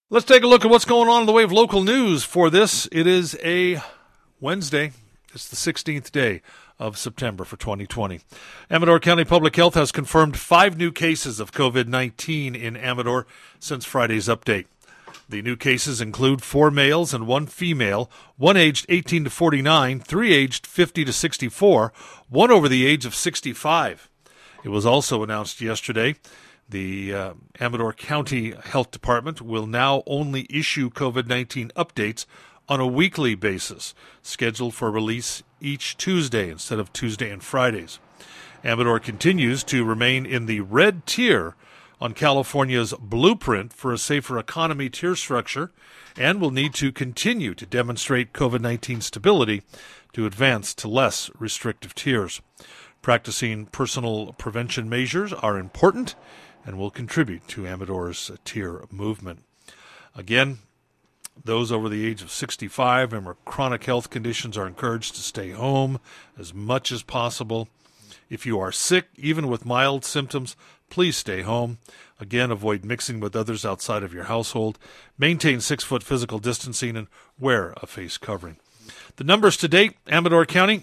Let's take a look at what's going on in the way of local news for this. It is a Wednesday. It's the 16th day of September for 2020. Amador County Public Health has confirmed 5 new cases of COVID-19 in Amador since Friday's update. The new cases include 4 males and 1 female, 1 aged 18 to 49, 3 aged 50 to 64, 1 over the age of 65. It was also announced yesterday the Amador County Health Department will now only issue COVID-19 updates on a weekly basis, scheduled for release each Tuesday instead of Tuesday and Fridays. Amador continues to remain in the red tier on California's blueprint for a safer economy tier structure and will need to continue to demonstrate COVID-19 stability to advance to less restrictive tiers. Practicing personal prevention measures are important and will contribute to Amador's tier movement. Again, those over the age of 65 and with chronic health conditions are encouraged to stay home as much as possible. If you are sick, even with mild symptoms, please stay home. Again, avoid mixing with others outside of your household. Maintain 6-foot physical distancing and wear a face covering. The numbers to date, Amador County,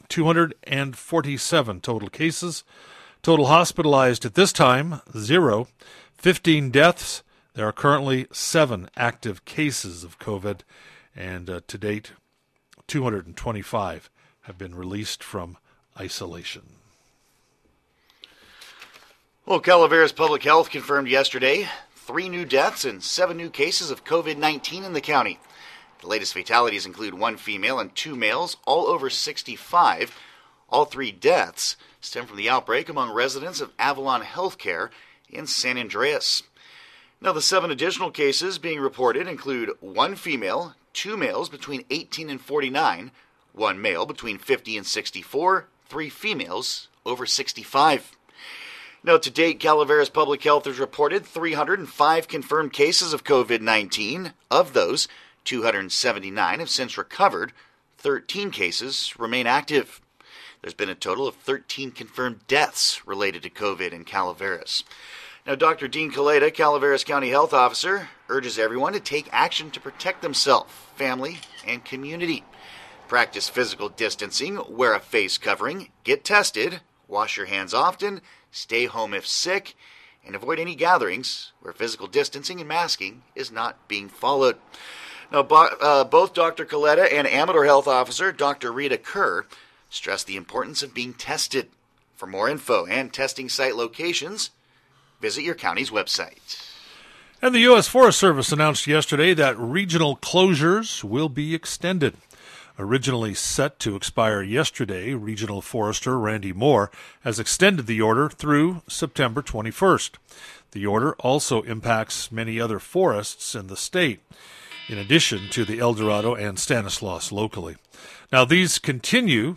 247 total cases. Total hospitalized at this time, 0. 15 deaths. There are currently 7 active cases of COVID, and to date, 225 have been released from isolation. Well, Calaveras Public Health confirmed yesterday 3 new deaths and 7 new cases of COVID-19 in the county. The latest fatalities include 1 female and 2 males, all over 65. All 3 deaths stem from the outbreak among residents of Avalon Healthcare in San Andreas. Now, the 7 additional cases being reported include 1 female, 2 males between 18 and 49, 1 male between 50 and 64, 3 females over 65. Now, to date, Calaveras Public Health has reported 305 confirmed cases of COVID-19. Of those, 279 have since recovered. 13 cases remain active. There's been a total of 13 confirmed deaths related to COVID in Calaveras. Now, Dr. Dean Kaleda, Calaveras County Health Officer, urges everyone to take action to protect themselves, family, and community. Practice physical distancing, wear a face covering, get tested, wash your hands often, stay home if sick, and avoid any gatherings where physical distancing and masking is not being followed. Now, both Dr. Kaleda and Amador Health Officer Dr. Rita Kerr stress the importance of being tested. For more info and testing site locations, visit your county's website. And the U.S. Forest Service announced yesterday that regional closures will be extended. Originally set to expire yesterday, Regional Forester Randy Moore has extended the order through September 21st. The order also impacts many other forests in the state, in addition to the El Dorado and Stanislaus locally. Now, these continues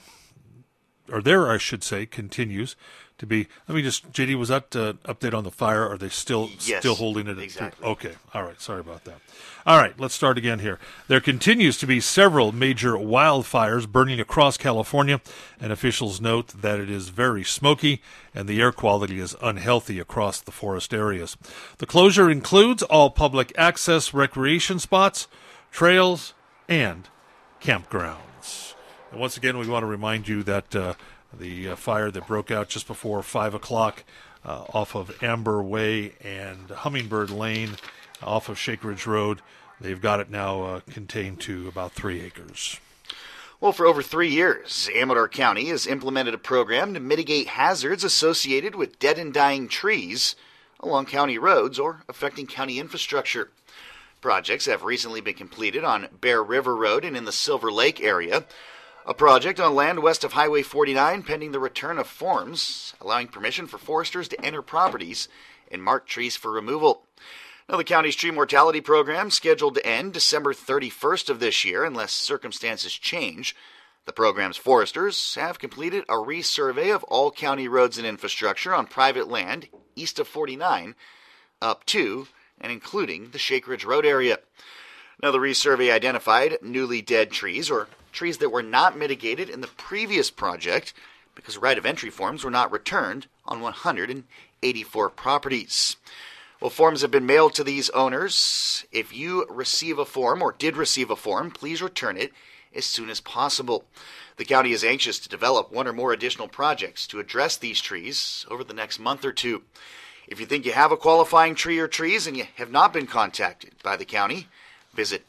to be. Let me just, JD, was that update on the fire? Are they still holding it? Exactly. Okay. All right. Sorry about that. All right. Let's start again here. There continues to be several major wildfires burning across California, and officials note that it is very smoky and the air quality is unhealthy across the forest areas. The closure includes all public access recreation spots, trails, and campgrounds. And once again, we want to remind you that the fire that broke out just before 5 o'clock off of Amber Way and Hummingbird Lane off of Shake Ridge Road, they've got it now contained to about 3 acres. Well, for over 3 years, Amador County has implemented a program to mitigate hazards associated with dead and dying trees along county roads or affecting county infrastructure. Projects have recently been completed on Bear River Road and in the Silver Lake area. A project on land west of Highway 49 pending the return of forms, allowing permission for foresters to enter properties and mark trees for removal. Now, the county's tree mortality program scheduled to end December 31st of this year unless circumstances change. The program's foresters have completed a resurvey of all county roads and infrastructure on private land east of 49 up to and including the Shake Ridge Road area. Now, the resurvey identified newly dead trees or trees that were not mitigated in the previous project because right of entry forms were not returned on 184 properties. Well, forms have been mailed to these owners. If you receive a form or did receive a form, please return it as soon as possible. The county is anxious to develop one or more additional projects to address these trees over the next month or two. If you think you have a qualifying tree or trees and you have not been contacted by the county, visit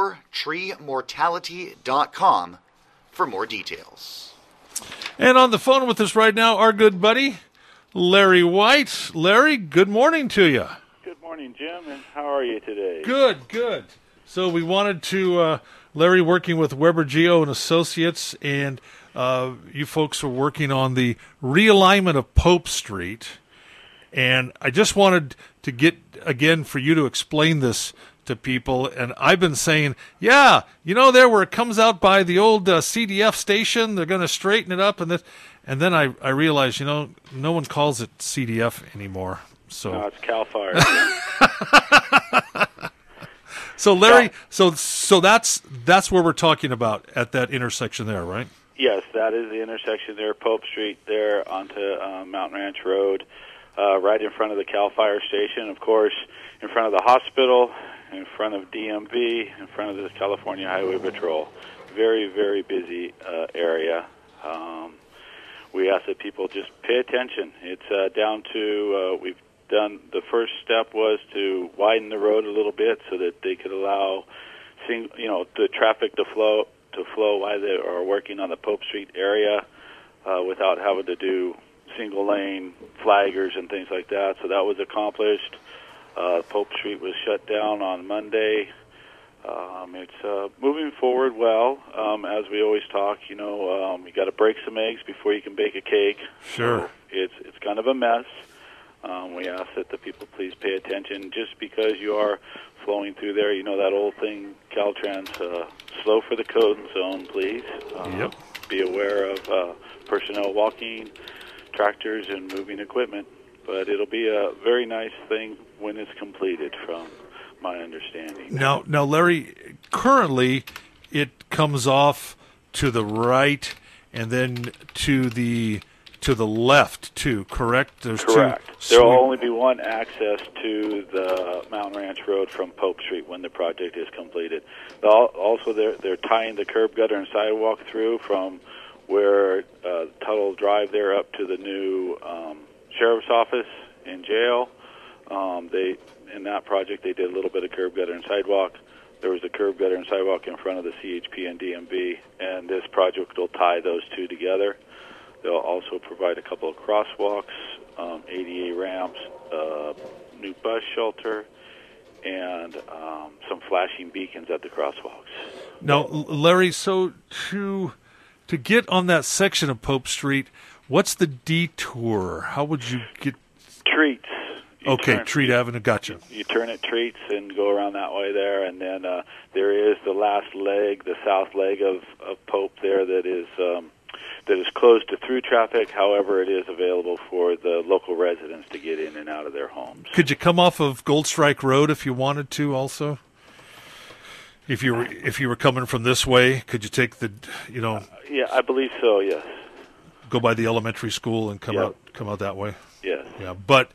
AmadorTreeMortality.com for more details. And on the phone with us right now, our good buddy, Larry White. Larry, good morning to you. Good morning, Jim, and how are you today? Good. So we wanted to, Larry working with Weber Geo and Associates, and you folks were working on the realignment of Pope Street. And I just wanted to get, again, for you to explain this to people. And I've been saying, yeah, there where it comes out by the old CDF station, they're going to straighten it up. And then I realized, no one calls it CDF anymore. So no, it's CAL FIRE. So Larry, so that's where we're talking about at that intersection there, right? Yes, that is the intersection there, Pope Street there onto Mountain Ranch Road, right in front of the CAL FIRE station, of course, in front of the hospital, in front of DMV, in front of the California Highway Patrol. Very, very busy area. We ask that people just pay attention. It's down to, we've done, the first step was to widen the road a little bit so that they could allow the traffic to flow while they are working on the Pope Street area without having to do single lane flaggers and things like that. So that was accomplished. Pope Street was shut down on Monday. It's moving forward well. As we always talk, you got to break some eggs before you can bake a cake. Sure. So it's kind of a mess. We ask that the people please pay attention. Just because you are flowing through there, that old thing, Caltrans, slow for the code zone, please. Yep. Be aware of personnel walking, tractors, and moving equipment. But it'll be a very nice thing when it's completed, from my understanding. Now, Larry, currently it comes off to the right and then to the left too, correct? Correct. There will only be one access to the Mountain Ranch Road from Pope Street when the project is completed. Also, they're tying the curb, gutter, and sidewalk through from where Tuttle Drive there up to the new sheriff's office and jail. In that project, they did a little bit of curb, gutter, and sidewalk. There was a curb, gutter, and sidewalk in front of the CHP and DMV, and this project will tie those two together. They'll also provide a couple of crosswalks, ADA ramps, new bus shelter, and some flashing beacons at the crosswalks. Now, Larry, so to get on that section of Pope Street, what's the detour? How would you get? Treats. Treat Avenue, gotcha. You turn at Treats and go around that way there, and then there is the last leg, the south leg of Pope there that is closed to through traffic. However, it is available for the local residents to get in and out of their homes. Could you come off of Gold Strike Road if you wanted to also? If you were coming from this way, could you take the, Yeah, I believe so, yes. Go by the elementary school and come out that way? Yes. Yeah, but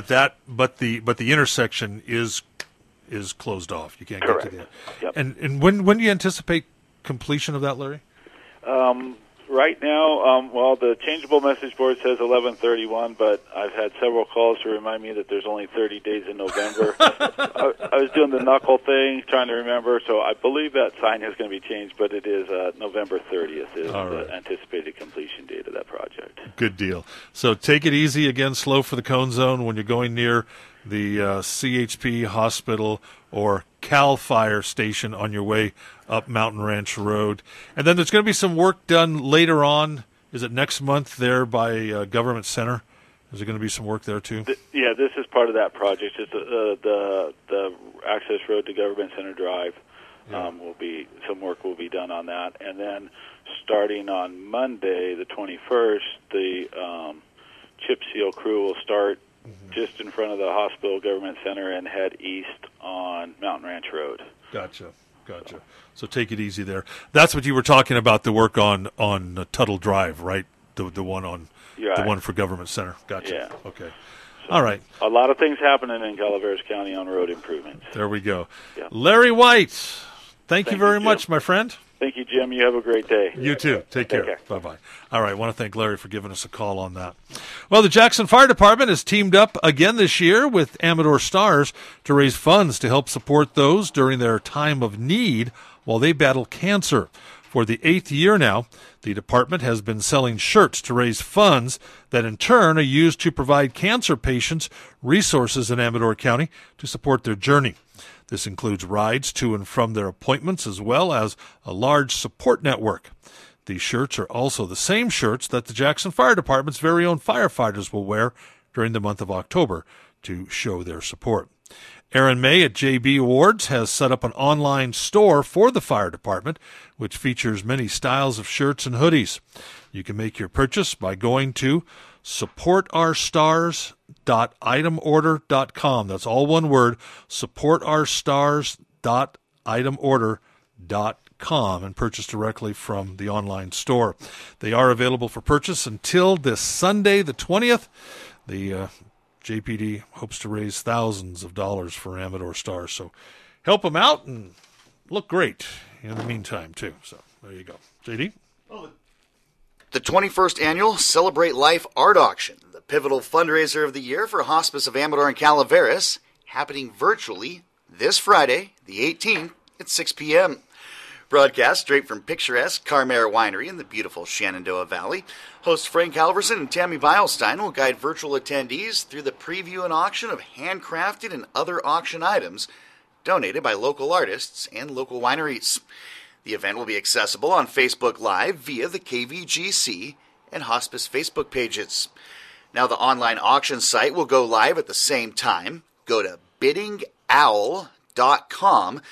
the intersection is closed off. You can't Correct. get to the Yep. And when do you anticipate completion of that, Larry? Right now, the changeable message board says 11/31, but I've had several calls to remind me that there's only 30 days in November. I was doing the knuckle thing, trying to remember, so I believe that sign is going to be changed, but it is November 30th is the anticipated completion date of that project. Good deal. So take it easy, again, slow for the cone zone when you're going near the CHP hospital or CAL FIRE station on your way up Mountain Ranch Road. And then there's going to be some work done later on. Is it next month there by Government Center? Is there going to be some work there too? Yeah, this is part of that project. It's the access road to Government Center Drive. Some work will be done on that. And then starting on Monday, the 21st, the chip seal crew will start just in front of the hospital Government Center and head east on Mountain Ranch Road. Gotcha. So take it easy there. That's what you were talking about, the work on Tuttle Drive, right? The one on the one for Government Center. Gotcha. Yeah. Okay. So All right. A lot of things happening in Calaveras County on road improvements. There we go. Yeah. Larry White, thank you very Jim. much, my friend. Thank you, Jim. You have a great day. You too. Take care. care. Bye-bye. All right. I want to thank Larry for giving us a call on that. Well, the Jackson Fire Department has teamed up again this year with Amador Stars to raise funds to help support those during their time of need while they battle cancer. For the 8th year now, the department has been selling shirts to raise funds that in turn are used to provide cancer patients resources in Amador County to support their journey. This includes rides to and from their appointments as well as a large support network. These shirts are also the same shirts that the Jackson Fire Department's very own firefighters will wear during the month of October to show their support. Aaron May at JB Awards has set up an online store for the fire department, which features many styles of shirts and hoodies. You can make your purchase by going to supportourstars.itemorder.com. That's all one word, supportourstars.itemorder.com, and purchase directly from the online store. They are available for purchase until this Sunday, the 20th. The JPD hopes to raise thousands of dollars for Amador Stars, so help them out and look great in the meantime, too. So there you go. JD? The 21st Annual Celebrate Life Art Auction, the pivotal fundraiser of the year for Hospice of Amador and Calaveras, happening virtually this Friday, the 18th, at 6 p.m. Broadcast straight from picturesque Carmere Winery in the beautiful Shenandoah Valley. Hosts Frank Halverson and Tammy Beilstein will guide virtual attendees through the preview and auction of handcrafted and other auction items donated by local artists and local wineries. The event will be accessible on Facebook Live via the KVGC and Hospice Facebook pages. Now, the online auction site will go live at the same time. Go to biddingowl.com,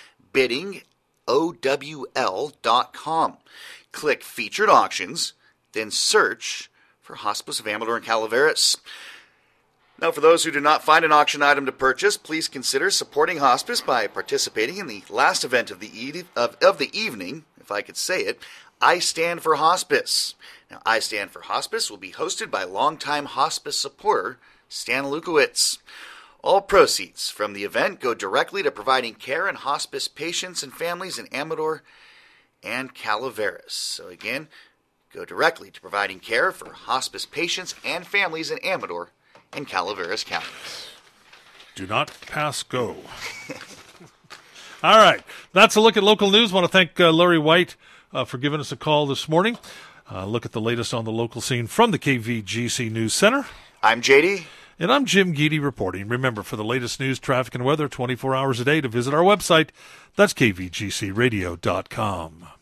biddingowl.com. Click Featured Auctions, then search for Hospice of Amador and Calaveras. Now, for those who do not find an auction item to purchase, please consider supporting Hospice by participating in the last event of the evening, if I could say it, I Stand for Hospice. Now, I Stand for Hospice will be hosted by longtime Hospice supporter Stan Lukowitz. All proceeds from the event go directly to providing care and hospice patients and families in Amador and Calaveras. So again, go directly to providing care for hospice patients and families in Amador and Calaveras counties. Do not pass go. All right. That's a look at local news. I want to thank Larry White for giving us a call this morning. Look at the latest on the local scene from the KVGC News Center. I'm JD. And I'm Jim Geedy reporting. Remember, for the latest news, traffic, and weather 24 hours a day, to visit our website. That's kvgcradio.com.